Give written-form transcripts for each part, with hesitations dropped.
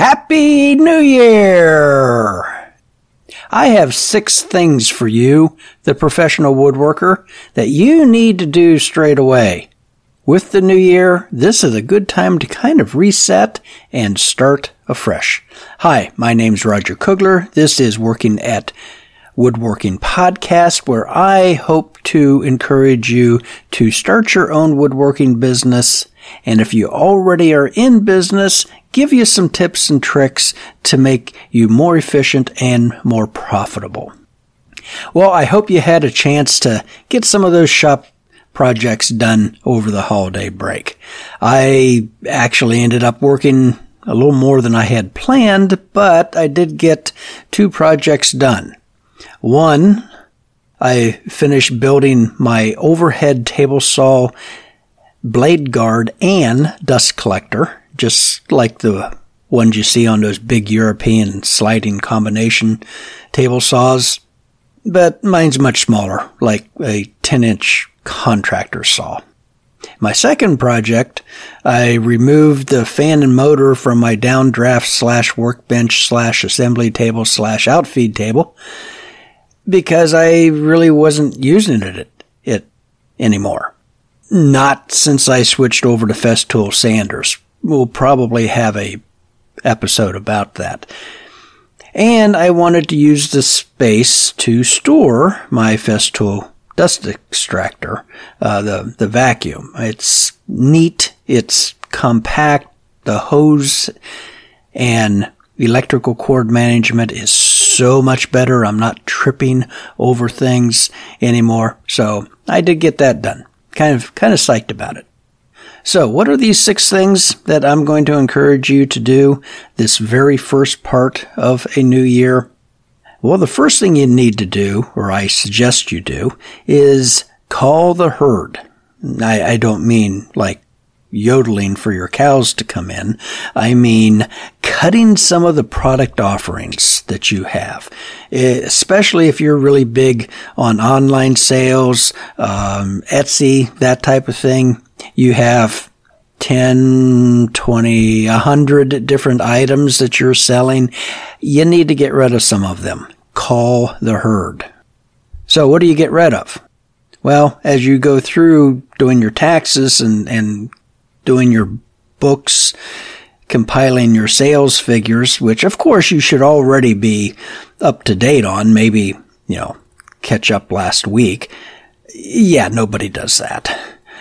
Happy New Year! I have 6 things for you, the professional woodworker, that you need to do straight away. With the new year, this is a good time to kind of reset and start afresh. Hi, my name's Roger Kugler. This is Working at Woodworking Podcast, where I hope to encourage you to start your own woodworking business. And if you already are in business, give you some tips and tricks to make you more efficient and more profitable. Well, I hope you had a chance to get some of those shop projects done over the holiday break. I actually ended up working a little more than I had planned, but I did get 2 projects done. One, I finished building my overhead table saw blade guard and dust collector, just like the ones you see on those big European sliding combination table saws, but mine's much smaller, like a 10-inch contractor saw. My second project, I removed the fan and motor from my downdraft / workbench / assembly table / outfeed table because I really wasn't using it anymore. Not since I switched over to Festool sanders. We'll probably have a episode about that. And I wanted to use the space to store my Festool dust extractor, the vacuum. It's neat, it's compact, the hose and electrical cord management is so much better. I'm not tripping over things anymore. So I did get that done. Kind of psyched about it. So what are these 6 things that I'm going to encourage you to do this very first part of a new year? Well, the first thing you need to do, or I suggest you do, is call the herd. I don't mean like yodeling for your cows to come in. I mean cutting some of the product offerings that you have, especially if you're really big on online sales, Etsy, that type of thing. You have 10, 20, 100 different items that you're selling. You need to get rid of some of them. Call the herd. So what do you get rid of? Well, as you go through doing your taxes and doing your books, compiling your sales figures, which of course you should already be up to date on, maybe, catch up last week. Yeah, nobody does that.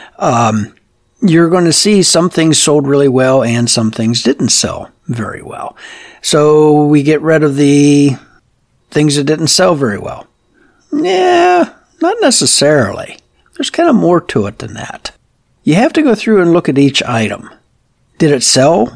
You're going to see some things sold really well and some things didn't sell very well. So we get rid of the things that didn't sell very well. Yeah, not necessarily. There's kind of more to it than that. You have to go through and look at each item. Did it sell?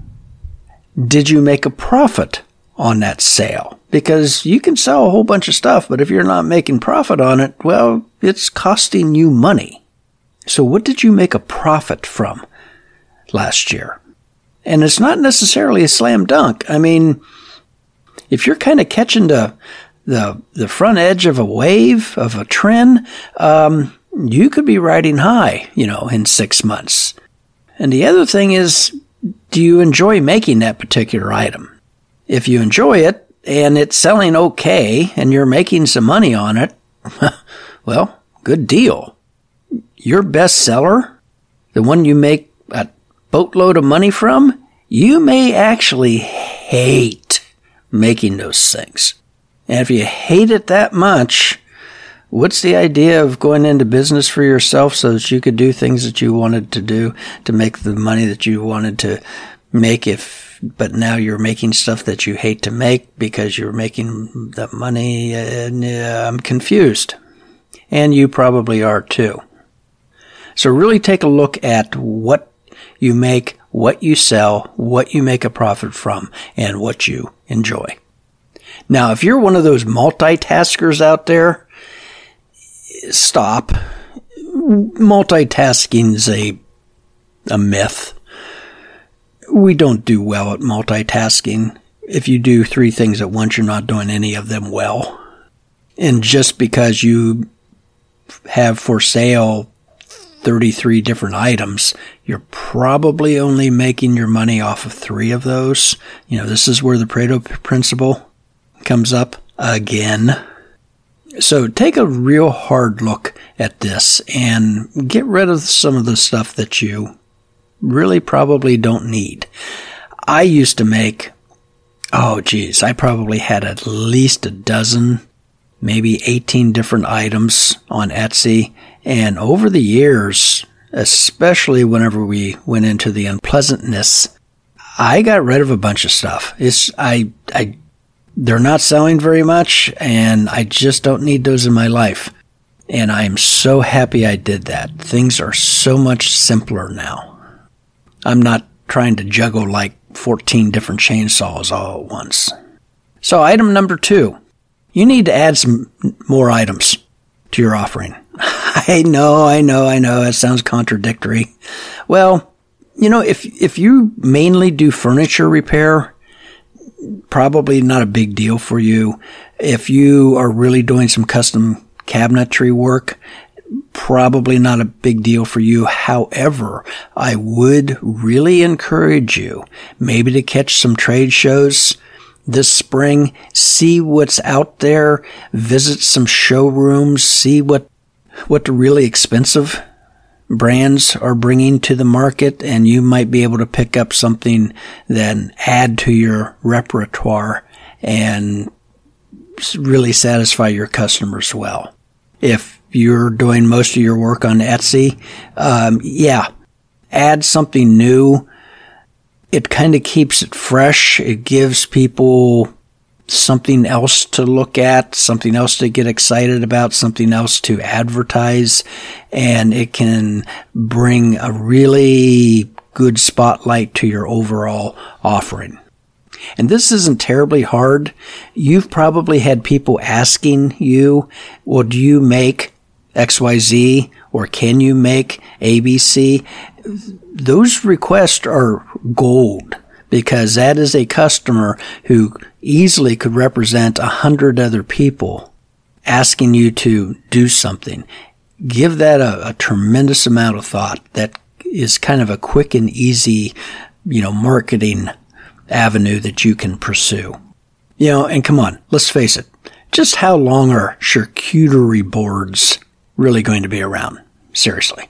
Did you make a profit on that sale? Because you can sell a whole bunch of stuff, but if you're not making profit on it, well, it's costing you money. So what did you make a profit from last year? And it's not necessarily a slam dunk. I mean, if you're kind of catching the front edge of a wave, of a trend, you could be riding high, in 6 months. And the other thing is, do you enjoy making that particular item? If you enjoy it and it's selling okay and you're making some money on it, well, good deal. Your best seller, the one you make a boatload of money from, you may actually hate making those things. And if you hate it that much, what's the idea of going into business for yourself so that you could do things that you wanted to do to make the money that you wanted to make but now you're making stuff that you hate to make because you're making the money? I'm confused. And you probably are too. So really take a look at what you make, what you sell, what you make a profit from, and what you enjoy. Now, if you're one of those multitaskers out there, stop. Multitasking is a myth. We don't do well at multitasking. If you do 3 things at once, you're not doing any of them well. And just because you have for sale 33 different items, you're probably only making your money off of 3 of those. This is where the Pareto principle comes up again. So take a real hard look at this and get rid of some of the stuff that you really probably don't need. I used to make, I probably had at least a dozen, maybe 18 different items on Etsy. And over the years, especially whenever we went into the unpleasantness, I got rid of a bunch of stuff. They're not selling very much, and I just don't need those in my life. And I'm so happy I did that. Things are so much simpler now. I'm not trying to juggle like 14 different chainsaws all at once. So item number 2, you need to add some more items to your offering. I know, it sounds contradictory. Well, if you mainly do furniture repair, probably not a big deal for you. If you are really doing some custom cabinetry work, probably not a big deal for you. However, I would really encourage you maybe to catch some trade shows this spring, see what's out there, visit some showrooms, see what the really expensive brands are bringing to the market, and you might be able to pick up something, then add to your repertoire and really satisfy your customers well. If you're doing most of your work on Etsy, add something new. It kind of keeps it fresh. It gives people something else to look at, something else to get excited about, something else to advertise, and it can bring a really good spotlight to your overall offering. And this isn't terribly hard. You've probably had people asking you, well, do you make XYZ, or can you make ABC? Those requests are gold, because that is a customer who easily could represent 100 other people asking you to do something. Give that a tremendous amount of thought. That is kind of a quick and easy, marketing avenue that you can pursue. And come on, let's face it. Just how long are charcuterie boards really going to be around? Seriously.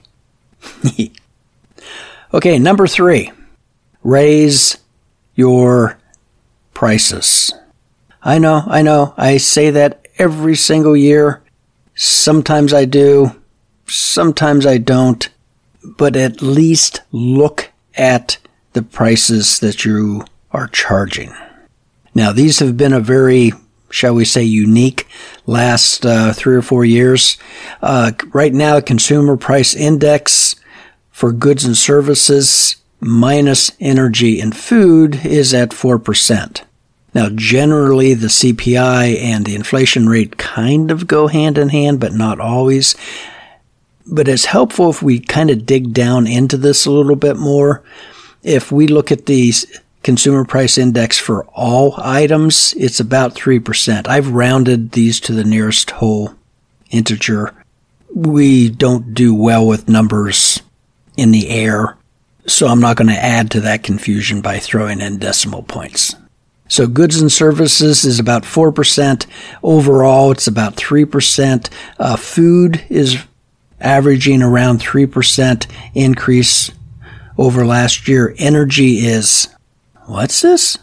Okay, number 3. Raise your prices. I know. I say that every single year. Sometimes I do. Sometimes I don't. But at least look at the prices that you are charging. Now, these have been a very, shall we say, unique last 3 or 4 years. Right now, Consumer Price Index for goods and services minus energy and food is at 4%. Now, generally, the CPI and the inflation rate kind of go hand in hand, but not always. But it's helpful if we kind of dig down into this a little bit more. If we look at the Consumer Price Index for all items, it's about 3%. I've rounded these to the nearest whole integer. We don't do well with numbers in the air, so I'm not going to add to that confusion by throwing in decimal points. So goods and services is about 4%. Overall, it's about 3%. Food is averaging around 3% increase over last year. Energy is, what's this?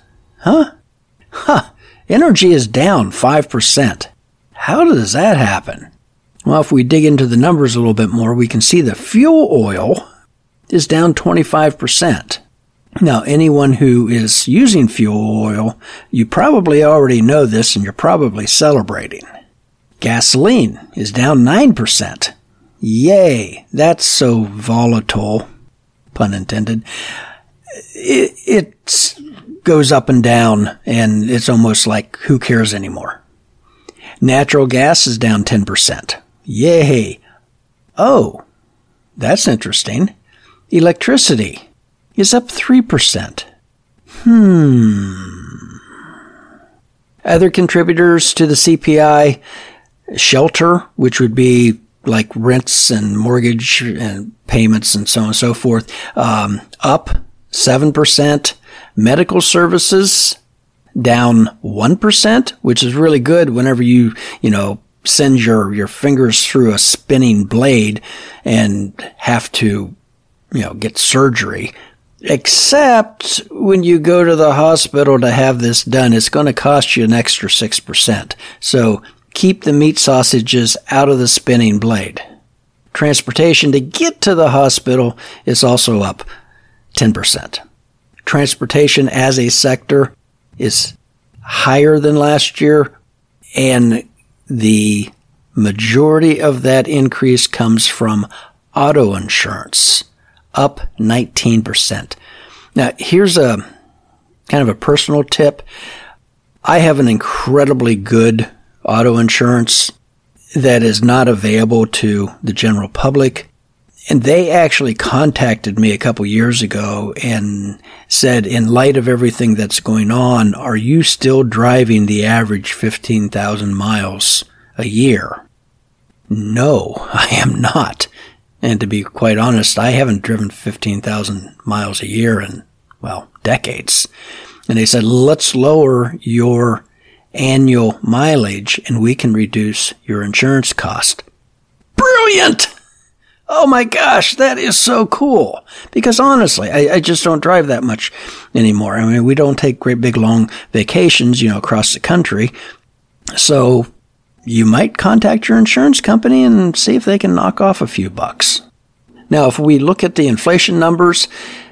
Energy is down 5%. How does that happen? Well, if we dig into the numbers a little bit more, we can see the fuel oil is down 25%. Now, anyone who is using fuel oil, you probably already know this and you're probably celebrating. Gasoline is down 9%. Yay, that's so volatile, pun intended. It goes up and down, and it's almost like, who cares anymore? Natural gas is down 10%. Yay. Oh, that's interesting. Electricity is up 3%. Other contributors to the CPI, shelter, which would be like rents and mortgage and payments and so on and so forth, up 7%. Medical services down 1%, which is really good whenever you send your fingers through a spinning blade and have to, get surgery. Except when you go to the hospital to have this done, it's going to cost you an extra 6%. So keep the meat sausages out of the spinning blade. Transportation to get to the hospital is also up 10%. Transportation as a sector is higher than last year, and the majority of that increase comes from auto insurance, up 19%. Now, here's a kind of a personal tip. I have an incredibly good auto insurance that is not available to the general public. And they actually contacted me a couple years ago and said, in light of everything that's going on, are you still driving the average 15,000 miles a year? No, I am not. And to be quite honest, I haven't driven 15,000 miles a year in, decades. And they said, let's lower your annual mileage and we can reduce your insurance cost. Brilliant! Oh my gosh, that is so cool. Because honestly, I just don't drive that much anymore. I mean, we don't take great big long vacations, across the country. So you might contact your insurance company and see if they can knock off a few bucks. Now, if we look at the inflation numbers,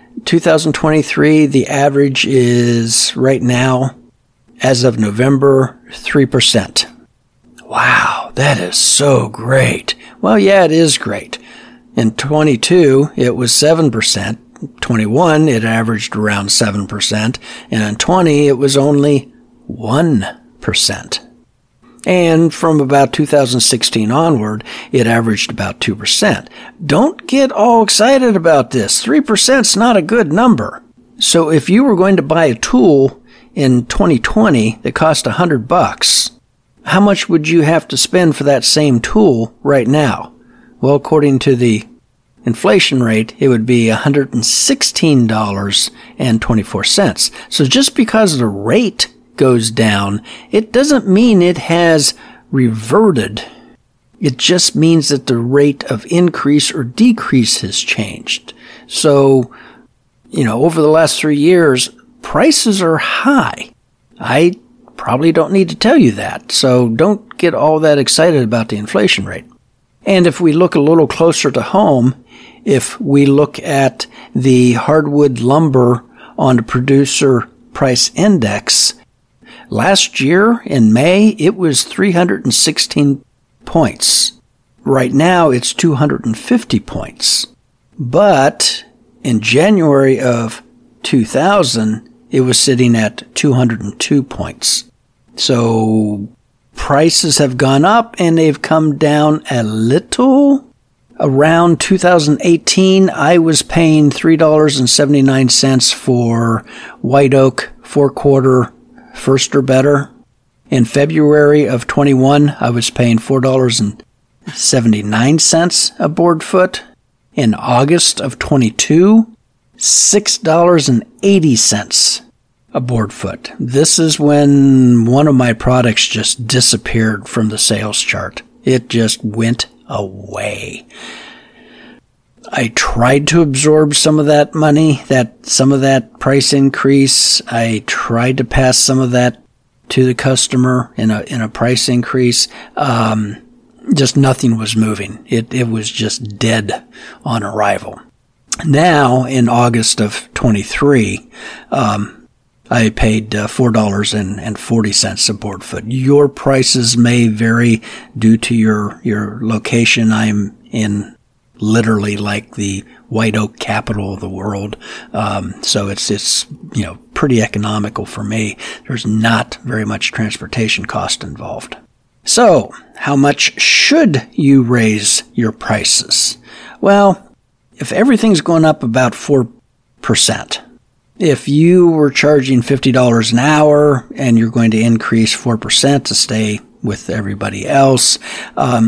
2023, the average is right now, as of November, 3%. Wow, that is so great. Well, yeah, it is great. In 22, it was 7%. 21, it averaged around 7%. And in 20, it was only 1%. And from about 2016 onward, it averaged about 2%. Don't get all excited about this. 3% is not a good number. So if you were going to buy a tool in 2020 that cost $100, how much would you have to spend for that same tool right now? Well, according to the inflation rate, it would be $116.24. So just because the rate goes down, it doesn't mean it has reverted. It just means that the rate of increase or decrease has changed. So, over the last 3 years, prices are high. I probably don't need to tell you that. So don't get all that excited about the inflation rate. And if we look a little closer to home, if we look at the hardwood lumber on the Producer Price Index, last year in May, it was 316 points. Right now, it's 250 points. But in January of 2000, it was sitting at 202 points. So prices have gone up and they've come down a little. Around 2018, I was paying $3.79 for white oak 4-quarter first or better. In February of 21, I was paying $4.79 a board foot. In August of 22, $6.80 a board foot. This is when one of my products just disappeared from the sales chart. It just went away. I tried to absorb some of that money, some of that price increase. I tried to pass some of that to the customer in a price increase. Just nothing was moving. It was just dead on arrival. Now, in August of 23, I paid $4.40 a board foot. Your prices may vary due to your location. I'm in literally like the white oak capital of the world. So it's pretty economical for me. There's not very much transportation cost involved. So, how much should you raise your prices? Well, if everything's going up about 4%, if you were charging $50 an hour and you're going to increase 4% to stay with everybody else,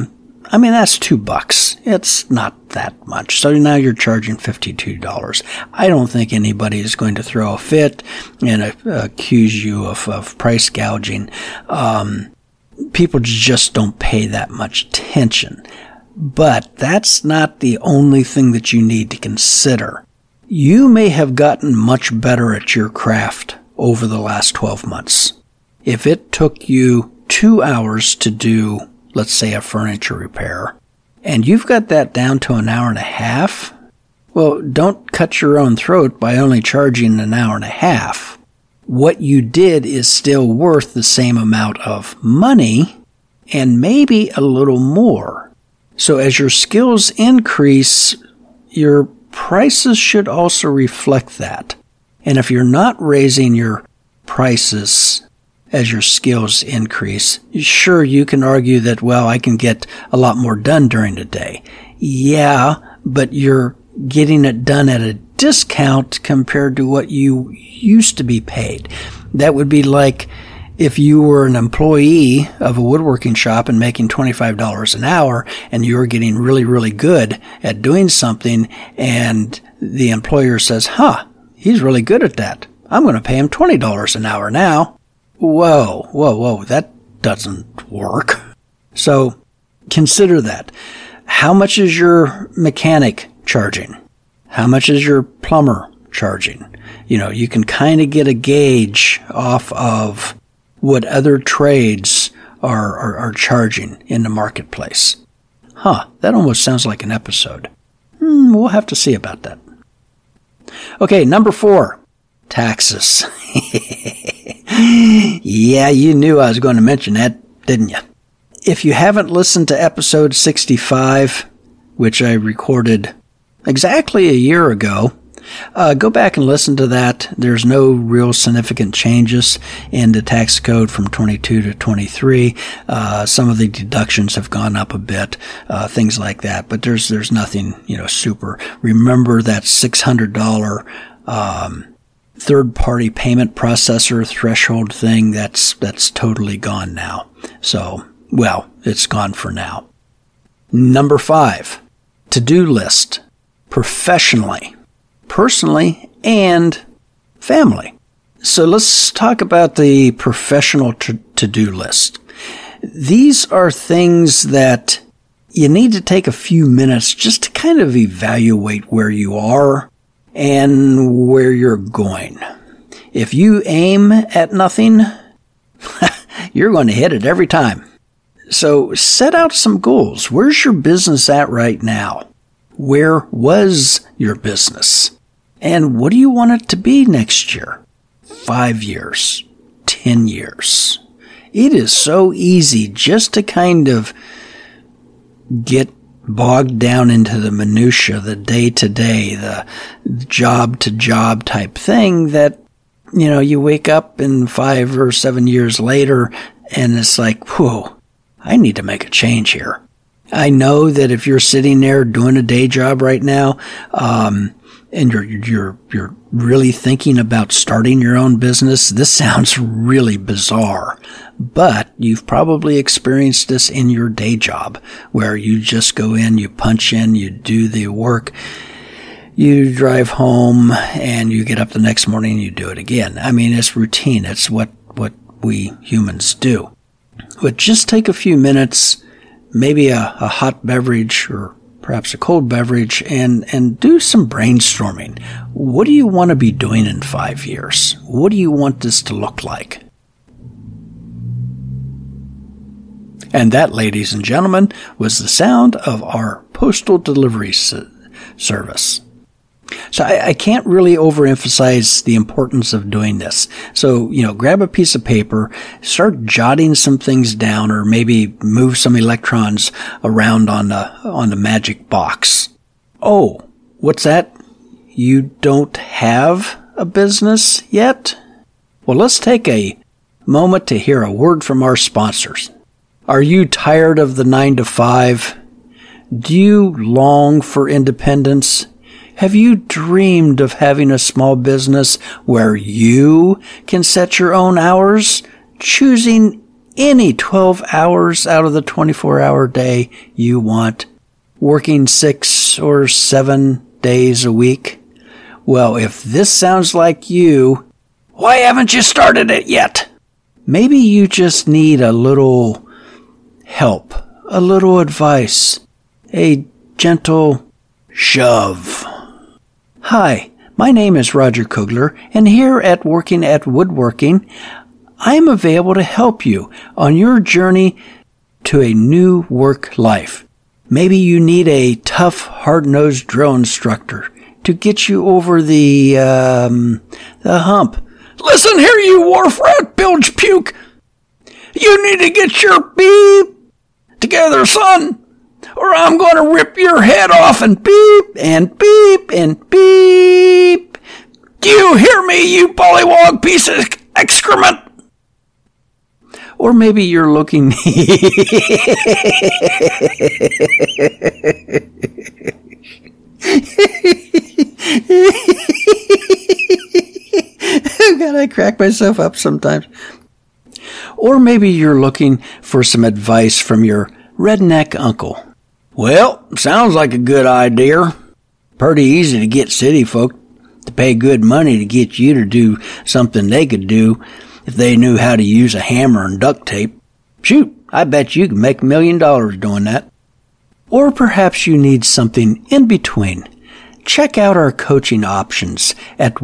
I mean, that's $2. It's not that much. So now you're charging $52. I don't think anybody is going to throw a fit and accuse you of price gouging. People just don't pay that much attention. But that's not the only thing that you need to consider. You may have gotten much better at your craft over the last 12 months. If it took you 2 hours to do, let's say, a furniture repair, and you've got that down to an hour and a half, well, don't cut your own throat by only charging an hour and a half. What you did is still worth the same amount of money and maybe a little more. So as your skills increase, your prices should also reflect that. And if you're not raising your prices as your skills increase, sure, you can argue that, well, I can get a lot more done during the day. Yeah, but you're getting it done at a discount compared to what you used to be paid. That would be like if you were an employee of a woodworking shop and making $25 an hour and you were getting really, really good at doing something, and the employer says, he's really good at that. I'm going to pay him $20 an hour now. Whoa, that doesn't work. So consider that. How much is your mechanic charging? How much is your plumber charging? You can kind of get a gauge off of what other trades are charging in the marketplace. That almost sounds like an episode. We'll have to see about that. Okay, number 4, taxes. Yeah, you knew I was going to mention that, didn't you? If you haven't listened to episode 65, which I recorded exactly a year ago, go back and listen to that. There's no real significant changes in the tax code from 22 to 23. Some of the deductions have gone up a bit, things like that. But there's nothing, super. Remember that $600 third-party payment processor threshold thing? That's totally gone now. So, well, it's gone for now. Number 5, to-do list, professionally, personally, and family. So let's talk about the professional to-do list. These are things that you need to take a few minutes just to kind of evaluate where you are and where you're going. If you aim at nothing, you're going to hit it every time. So set out some goals. Where's your business at right now? Where was your business? And what do you want it to be next year? 5 years, 10 years. It is so easy just to kind of get bogged down into the minutia, the day-to-day, the job-to-job type thing that, you wake up in 5 or 7 years later and it's like, whoa, I need to make a change here. I know that if you're sitting there doing a day job right now, and you're really thinking about starting your own business, this sounds really bizarre. But you've probably experienced this in your day job, where you just go in, you punch in, you do the work, you drive home, and you get up the next morning and you do it again. I mean, it's routine. It's what we humans do. But just take a few minutes, maybe a hot beverage or perhaps a cold beverage, and do some brainstorming. What do you want to be doing in 5 years? What do you want this to look like? And that, ladies and gentlemen, was the sound of our postal delivery service. So I can't really overemphasize the importance of doing this. So, grab a piece of paper, start jotting some things down, or maybe move some electrons around on the magic box. Oh, what's that? You don't have a business yet? Well, let's take a moment to hear a word from our sponsors. Are you tired of the 9 to 5? Do you long for independence? Have you dreamed of having a small business where you can set your own hours, choosing any 12 hours out of the 24-hour day you want, working 6 or 7 days a week. Well, if this sounds like you, why haven't you started it yet? Maybe you just need a little help, a little advice, a gentle shove. Hi, my name is Roger Kugler, and here at Working at Woodworking, I am available to help you on your journey to a new work life. Maybe you need a tough, hard-nosed drill instructor to get you over the hump. Listen here, you wharf rat bilge puke! You need to get your beep together, son, or I'm going to rip your head off and beep and beep and beep. Do you hear me, you pollywog piece of excrement? Or maybe you're looking... God, I crack myself up sometimes. Or maybe you're looking for some advice from your redneck uncle. Well, sounds like a good idea. Pretty easy to get city folk to pay good money to get you to do something they could do if they knew how to use a hammer and duct tape. Shoot, I bet you could make $1 million doing that. Or perhaps you need something in between. Check out our coaching options at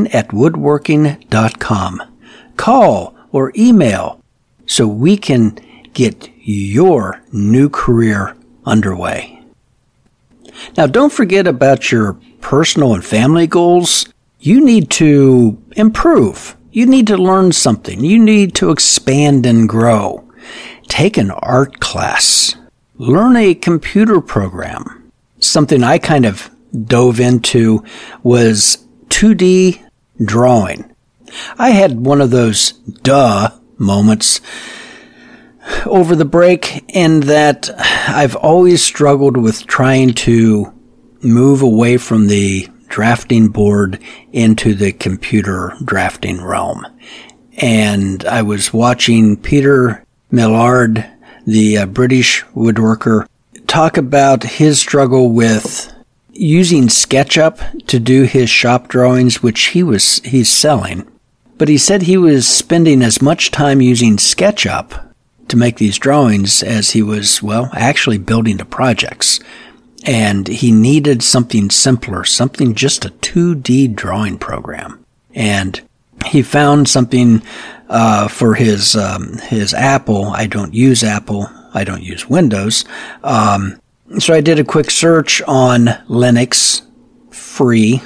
workingatwoodworking.com. Call or email so we can get your new career underway. Now, don't forget about your personal and family goals. You need to improve. You need to learn something. You need to expand and grow. Take an art class. Learn a computer program. Something I kind of dove into was 2D drawing. I had one of those duh moments over the break in that I've always struggled with trying to move away from the drafting board into the computer drafting realm. And I was watching Peter Millard, the British woodworker, talk about his struggle with using SketchUp to do his shop drawings, which he's selling. But he said he was spending as much time using SketchUp to make these drawings as he was, actually building the projects. And he needed something simpler, something just a 2D drawing program. And he found something for his Apple. I don't use Apple. I don't use Windows. So I did a quick search on Linux, free,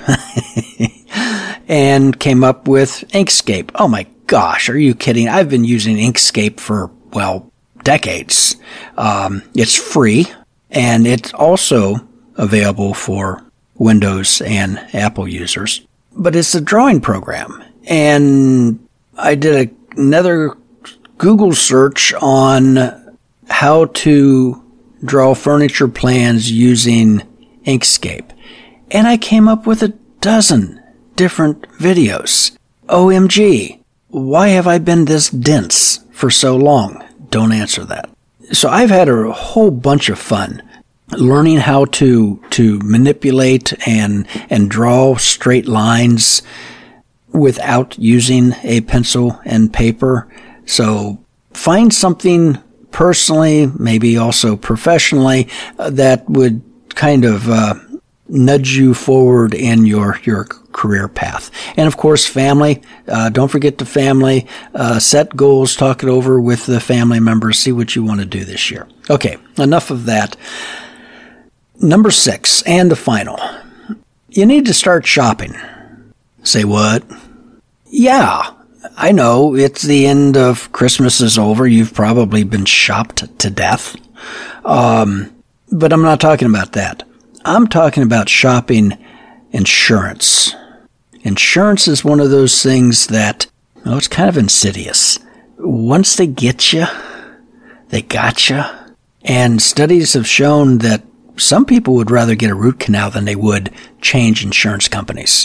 and came up with Inkscape. Oh my gosh, are you kidding? I've been using Inkscape for, decades. It's free, and it's also available for Windows and Apple users. But it's a drawing program. And I did another Google search on how to draw furniture plans using Inkscape. And I came up with 12 different videos. OMG, why have I been this dense for so long? Don't answer that. So I've had a whole bunch of fun learning how to manipulate and draw straight lines without using a pencil and paper. So find something personally, maybe also professionally, that would kind of nudge you forward in your career path. And of course, family. Don't forget the family. Set goals, talk it over with the family members, see what you want to do this year. Okay, enough of that. Number 6, and the final. You need to start shopping. Say what? Yeah, I know, it's the end of Christmas is over. You've probably been shopped to death. But I'm not talking about that. I'm talking about shopping insurance. Insurance is one of those things that, it's kind of insidious. Once they get you, they got you. And studies have shown that some people would rather get a root canal than they would change insurance companies.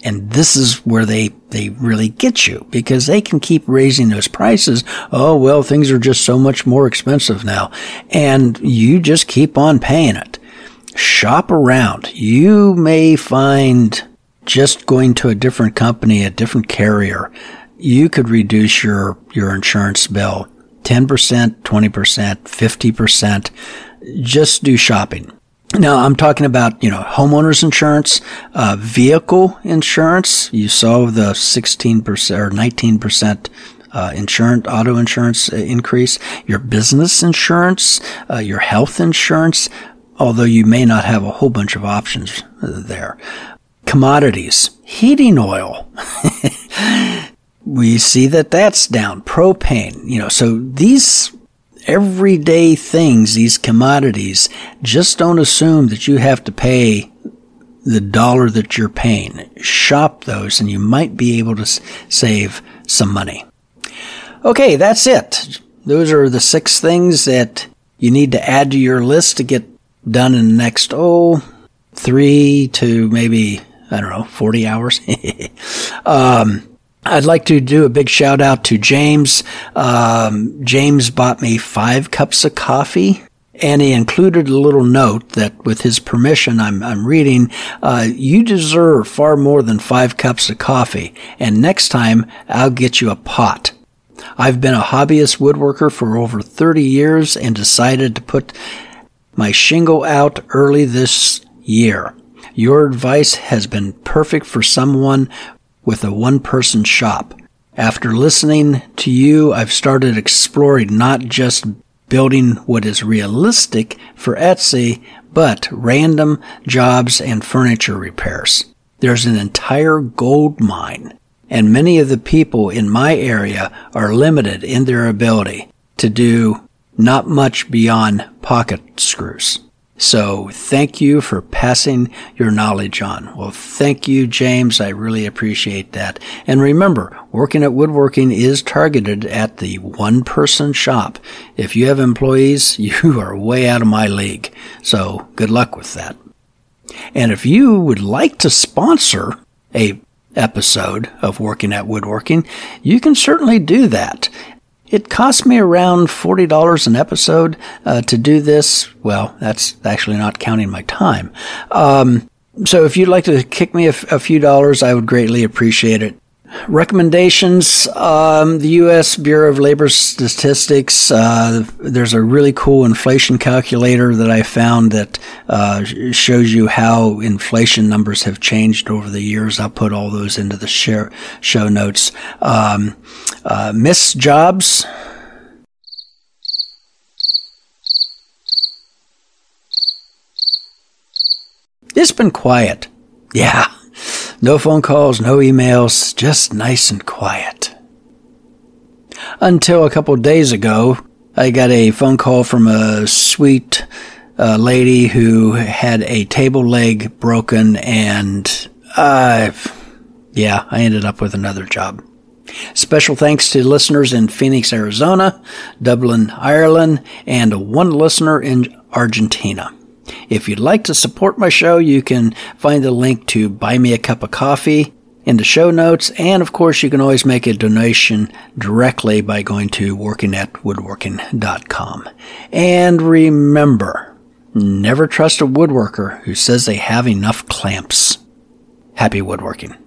And this is where they really get you, because they can keep raising those prices. Oh, well, things are just so much more expensive now. And you just keep on paying it. Shop around. You may find just going to a different company, a different carrier, you could reduce your insurance bill 10%, 20%, 50%. Just do shopping. Now, I'm talking about, homeowners insurance, vehicle insurance. You saw the 16% or 19% auto insurance increase. Your business insurance, your health insurance, although you may not have a whole bunch of options there. Commodities, heating oil. We see that that's down. Propane, so these everyday things, these commodities, just don't assume that you have to pay the dollar that you're paying. Shop those and you might be able to save some money. Okay, that's it. Those are the 6 things that you need to add to your list to get done in the next, 3 to maybe, 40 hours. I'd like to do a big shout out to James. James bought me 5 cups of coffee, and he included a little note that with his permission, I'm reading, you deserve far more than 5 cups of coffee, and next time I'll get you a pot. I've been a hobbyist woodworker for over 30 years and decided to put my shingle out early this year. Your advice has been perfect for someone with a one-person shop. After listening to you, I've started exploring not just building what is realistic for Etsy, but random jobs and furniture repairs. There's an entire gold mine, and many of the people in my area are limited in their ability to do not much beyond pocket screws. So thank you for passing your knowledge on. Well, thank you, James. I really appreciate that. And remember, Working at Woodworking is targeted at the one-person shop. If you have employees, you are way out of my league. So good luck with that. And if you would like to sponsor a episode of Working at Woodworking, you can certainly do that. It costs me around $40 an episode to do this. Well, that's actually not counting my time. So if you'd like to kick me a few dollars, I would greatly appreciate it. Recommendations, the U.S. Bureau of Labor Statistics, there's a really cool inflation calculator that I found that shows you how inflation numbers have changed over the years. I'll put all those into the show notes. Missed jobs. It's been quiet. Yeah. No phone calls, no emails, just nice and quiet. Until a couple of days ago, I got a phone call from a sweet lady who had a table leg broken, and I ended up with another job. Special thanks to listeners in Phoenix, Arizona, Dublin, Ireland, and one listener in Argentina. If you'd like to support my show, you can find the link to Buy Me a Cup of Coffee in the show notes. And of course, you can always make a donation directly by going to workingatwoodworking.com. And remember, never trust a woodworker who says they have enough clamps. Happy woodworking.